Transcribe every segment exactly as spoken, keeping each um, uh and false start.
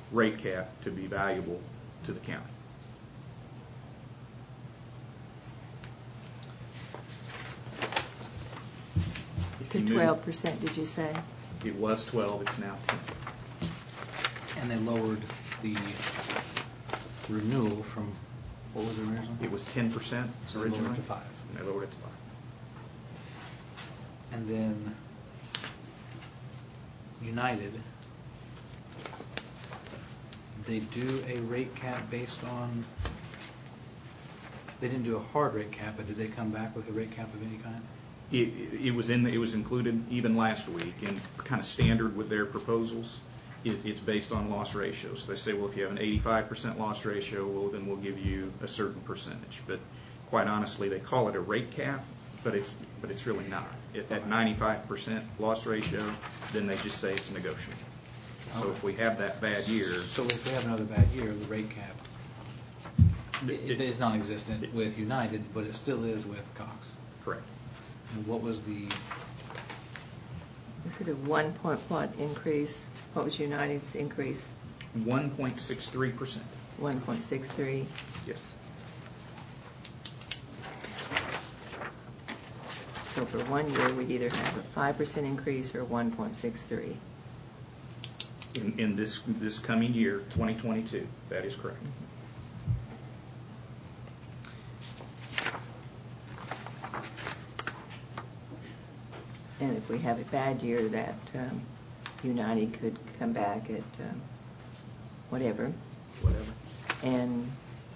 rate cap to be valuable to the county. To twelve percent, did you say? It was twelve, it's now ten. And they lowered the renewal from, what was it originally? It was ten percent So they originally. lowered it to five. And they lowered it to five. And then United, they do a rate cap based on, they didn't do a hard rate cap, but did they come back with a rate cap of any kind? It, it was in. It was included even last week, and kind of standard with their proposals. It, it's based on loss ratios. They say, well, if you have an eighty-five percent loss ratio, well, then we'll give you a certain percentage. But quite honestly, they call it a rate cap, but it's but it's really not. It, at ninety-five percent loss ratio, then they just say it's negotiable. So Okay. if we have that bad year, So if we have another bad year, the rate cap it, it is non-existent it, with United, but it still is with Cox. correct. And what was the, Is it a one point what increase? What was United's increase? one point six three percent. one point six three. Yes. So for one year, we'd either have a five percent increase or one point six three. In, in this this coming year, twenty twenty-two, that is correct. And if we have a bad year, that um, United could come back at um, whatever. Whatever. And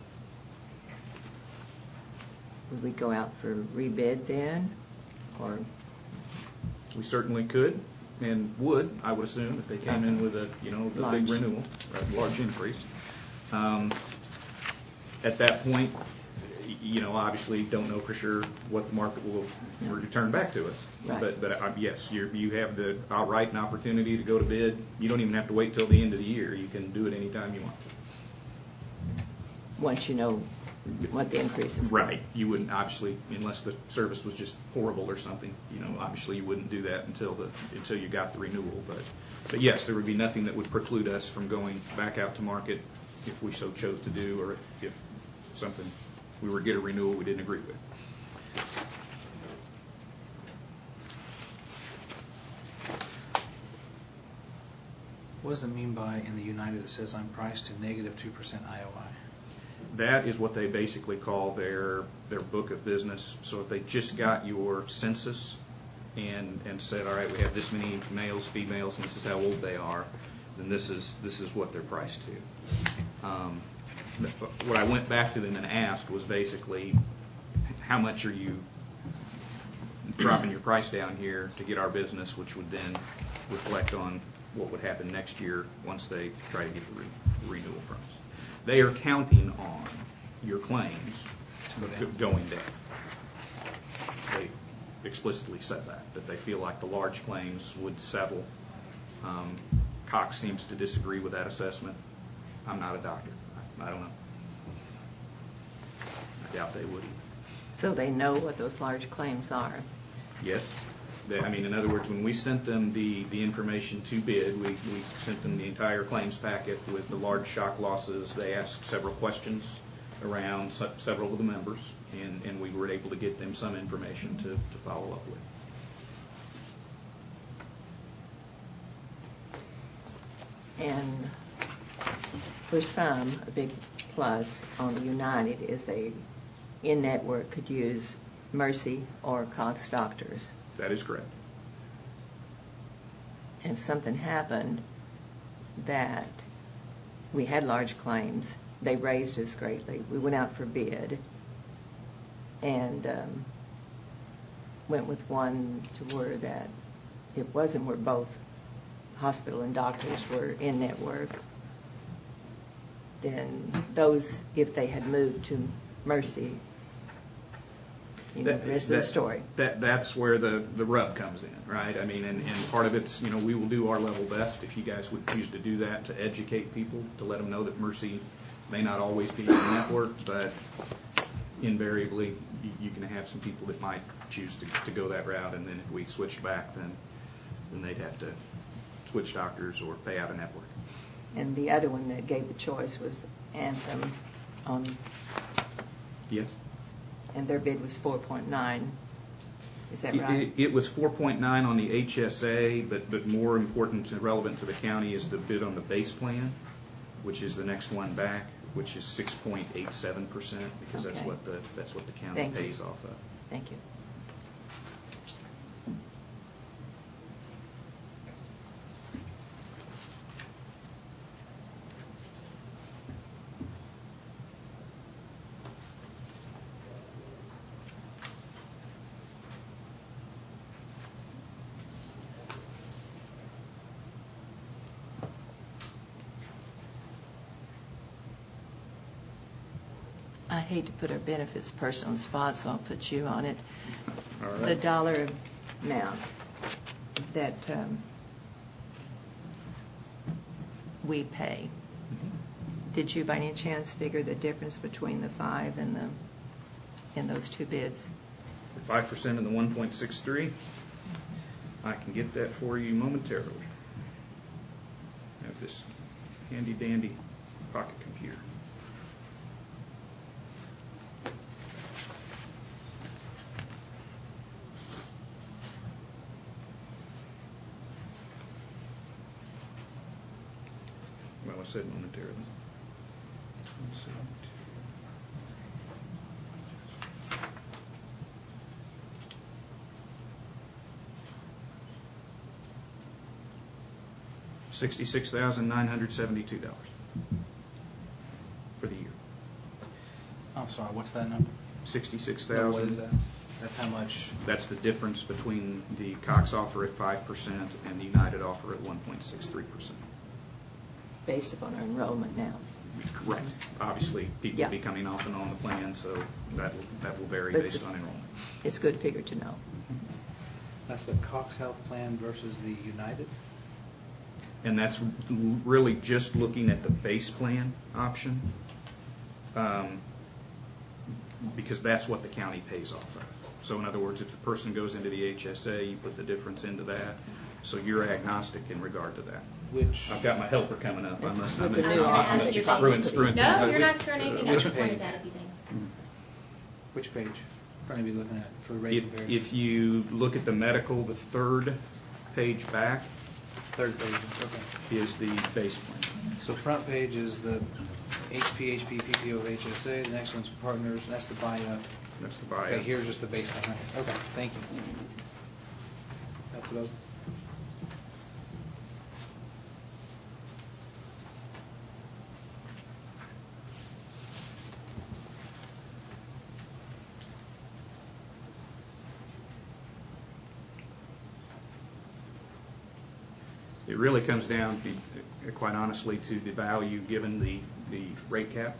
would we go out for rebid then? Or We certainly could and would, I would assume, if they came in with a, you know, a Large. big renewal, a large increase. Um, at that point, y- you know, obviously don't know for sure what the market will No. return back to us. Right. But, but uh, yes, you you have the outright an opportunity to go to bid. You don't even have to wait till the end of the year. You can do it anytime you want to. once you know what the increase is. Right. You wouldn't, obviously, unless the service was just horrible or something, you know, obviously you wouldn't do that until the until you got the renewal. But, but yes, there would be nothing that would preclude us from going back out to market if we so chose to do, or if, if something we were to get a renewal we didn't agree with. what does it mean by in the United it says I'm priced to negative two percent I O I? That is what they basically call their their book of business. So if they just got your census and and said, all right, we have this many males, females, and this is how old they are, then this is this is what they're priced to. Um, what I went back to them and asked was basically, how much are you dropping your price down here to get our business, which would then reflect on what would happen next year once they try to get the, re- the renewal from us. They are counting on your claims To go down. g- going down. They explicitly said that, that they feel like the large claims would settle. Um, Cox seems to disagree with that assessment. I'm not a doctor. I, I don't know. I doubt they would either. So they know what those large claims are. Yes. They, I mean, in other words, when we sent them the, the information to bid, we, we sent them the entire claims packet with the large shock losses. They asked several questions around se- several of the members, and, and we were able to get them some information to, to follow up with. And for some, a big plus on the United is they, in-network, could use Mercy or Cox doctors. That is correct. And if something happened that we had large claims, they raised us greatly. We went out for bid and um, went with one to where that it wasn't where both hospital and doctors were in network. Then those, if they had moved to Mercy, you know, That- the rest of that- the story. That that's where the, the rub comes in, right? I mean, and, and part of it's, you know, we will do our level best if you guys would choose to do that, to educate people, to let them know that Mercy may not always be in the network, but invariably you, you can have some people that might choose to, to go that route, and then if we switched back, then then they'd have to switch doctors or pay out a network. And the other one that gave the choice was Anthem, on, Yes. and their bid was four point nine. Is that It- right? It, it was four point nine on the H S A, but, but more important and relevant to the county is the bid on the base plan, which is the next one back, which is six point eight seven percent, because that's Okay. what the, that's what the county Thank you. pays off of. Thank you. I hate to put our benefits person on the spot, so I'll put you on it. All The right. dollar amount that um, we pay, did you by any chance figure the difference between the five and the, and those two bids? Five percent in the one point six three. I can get that for you momentarily. I have this handy dandy pocket computer. Well, I said momentarily. Let's see. Sixty-six thousand nine hundred seventy-two dollars for the year. I'm sorry, what's that number? Sixty-six No, what is thousand. that? That's how much? That's the difference between the Cox offer at five percent and the United offer at one point six three percent. Based upon our enrollment now. Correct. Obviously, people Yeah. will be coming off and on the plan, so that will, that will vary But based it's- on enrollment. It's a good figure to know. That's the Cox Health Plan versus the United? And that's really just looking at the base plan option, um, because that's what the county pays off of. So in other words, if the person goes into the H S A, you put the difference into that. So you're agnostic in regard to that. Which? I've got my helper coming up. I That's must, with I'm the new I'm office. I'm screwing, screwing No, things you're up. not screwing anything. Uh, I which just wanted page? to add a few things. Which page? Going to be looking at for the rate If, comparison? if you look at the medical, the third page back Third page, okay. is the base plan. So front page is the H P, H P, P P O of H S A. The next one's partners. That's the buy-up. That's the Okay, buyout. here's just the base plan. Okay, thank you. That's what I was. It really comes down, be- quite honestly, to the value given the, the rate cap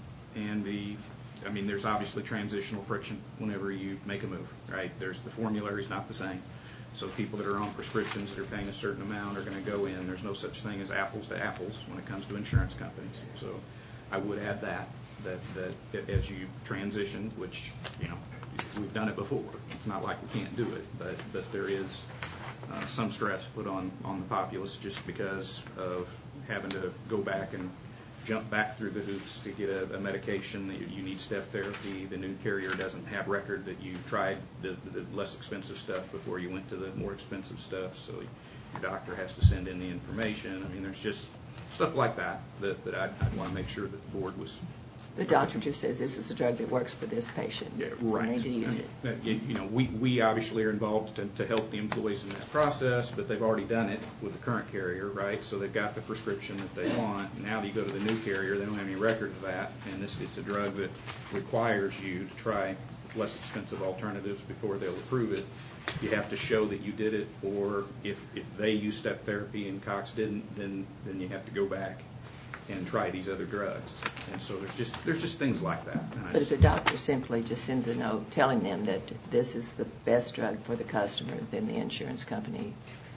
and the, I mean, there's obviously transitional friction whenever you make a move, right? There's, the formulary's not the same. So people that are on prescriptions that are paying a certain amount are going to go in. There's no such thing as apples to apples when it comes to insurance companies. So I would add that, that, that as you transition, which, you know, we've done it before. It's not like we can't do it, but, but there is Uh, some stress put on, on the populace just because of having to go back and jump back through the hoops to get a, a medication that you, you need step therapy. The new carrier doesn't have record that you've tried the, the less expensive stuff before you went to the more expensive stuff, so your doctor has to send in the information. I mean, there's just stuff like that that, that I'd, I'd want to make sure that the board was. The doctor just says this is a drug that works for this patient. Yeah, So right. they need to use I it. mean, uh, You you know, we, we obviously are involved to, to help the employees in that process, but they've already done it with the current carrier, right? So they've got the prescription that they want. Now you go to the new carrier, they don't have any record of that, and this it's a drug that requires you to try less expensive alternatives before they'll approve it. You have to show that you did it, or if, if they use step therapy and Cox didn't, then then you have to go back and try these other drugs. And so there's just there's just things like that. And I But if just- the doctor simply just sends a note telling them that this is the best drug for the customer, then the insurance company.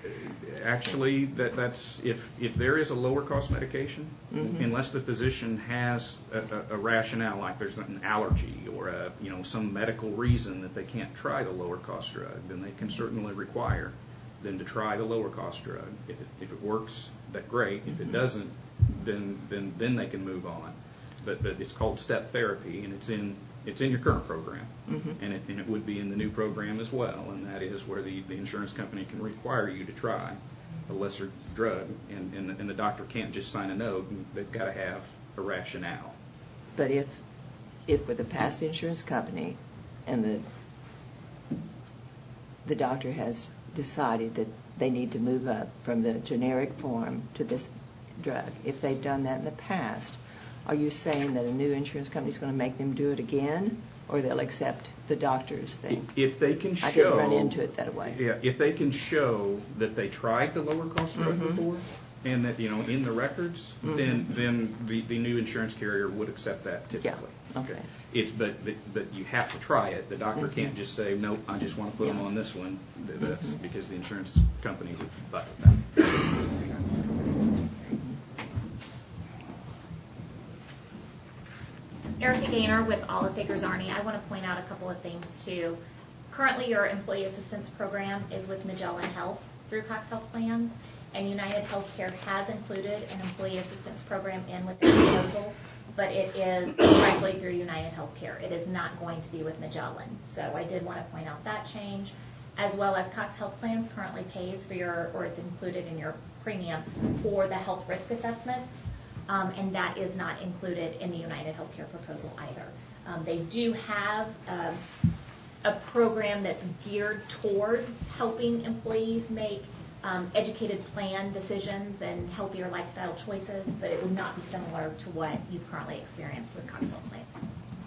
Actually, that, that's if if there is a lower cost medication, Mhm. unless the physician has a, a, a rationale, like there's an allergy or a you know some medical reason that they can't try the lower cost drug, then they can certainly require them to try the lower cost drug. If it if it works, that great. If it doesn't, then then then they can move on. But but it's called step therapy, and it's in it's in your current program, Mm-hmm. and it and it would be in the new program as well, and that is where the, the insurance company can require you to try a lesser drug, and and the, and the doctor can't just sign a note. They've got to have a rationale. But if, if with the past insurance company and the the doctor has decided that they need to move up from the generic form to this drug, if they've done that in the past, are you saying that a new insurance company is going to make them do it again, or they'll accept the doctor's thing? If they can show, I didn't run into it that way. Yeah, if they can show that they tried the lower cost drug Mhm. before, and that, you know, in the records, Mhm. then then the, the new insurance carrier would accept that typically. Yeah, okay. It's but, but but you have to try it. The doctor Mhm. can't just say, nope, I just want to put them Yeah. on this one. That's Mhm. because the insurance company would butt with that. Erica Gaynor with Alice Acres Arnie. I want to point out a couple of things too. Currently, your employee assistance program is with Magellan Health through Cox Health Plans, and United Healthcare has included an employee assistance program in with their proposal, but it is directly through United Healthcare. It is not going to be with Magellan. So I did want to point out that change, as well as Cox Health Plans currently pays for your, or it's included in your premium for the health risk assessments. Um, and that is not included in the United Healthcare proposal either. Um, they do have um, a program that's geared toward helping employees make um, educated plan decisions and healthier lifestyle choices, but it would not be similar to what you've currently experienced with Cox Health Plans.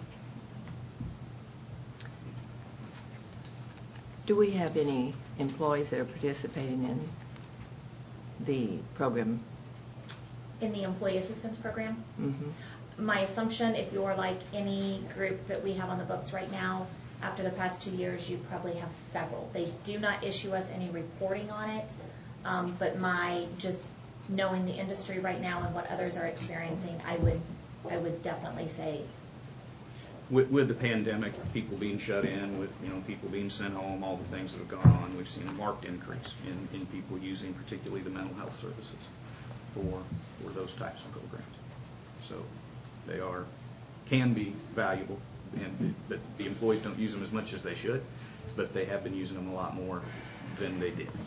Do we have any employees that are participating in the program? In the employee assistance program? Mm-hmm. My assumption, if you're like any group that we have on the books right now, after the past two years, you probably have several. They do not issue us any reporting on it, um, but my just knowing the industry right now and what others are experiencing, I would, I would definitely say. With, with the pandemic, people being shut in, with, you know, people being sent home, all the things that have gone on, we've seen a marked increase in, in people using particularly the mental health services for for those types of programs. So they are can be valuable, and but the employees don't use them as much as they should, but they have been using them a lot more than they did.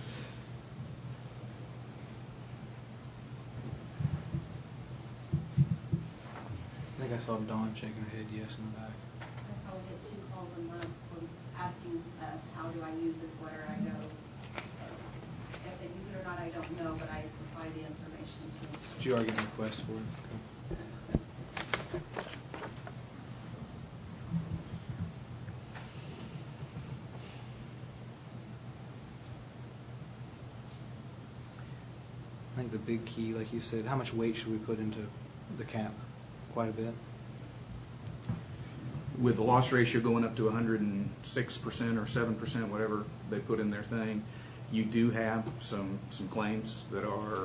I think I saw Dawn shaking her head yes in the back. I probably get two calls a month from asking, uh, how do I use this, where do I go? So if they use it or not, I don't know, but I supply the information to them. Did you already get a request for it? Okay. I think the big key, like you said, how much weight should we put into the cap? Quite a bit. With the loss ratio going up to one hundred six percent or seven percent, whatever they put in their thing, you do have some some claims that are.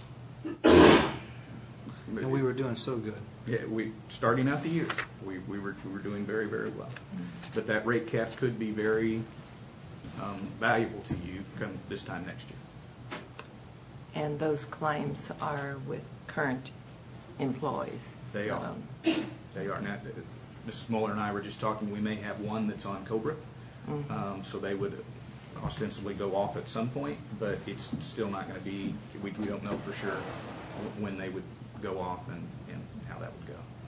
And we were doing so good. Yeah, we starting out the year, we, we were we were doing very very well, but that rate cap could be very um, valuable to you come this time next year. And those claims are with current employees? They are. Um, They are. Now, Missus Muller and I were just talking. We may have one that's on COBRA, Mhm. um, so they would ostensibly go off at some point, but it's still not going to be. We, we don't know for sure when they would go off and, and how that would go.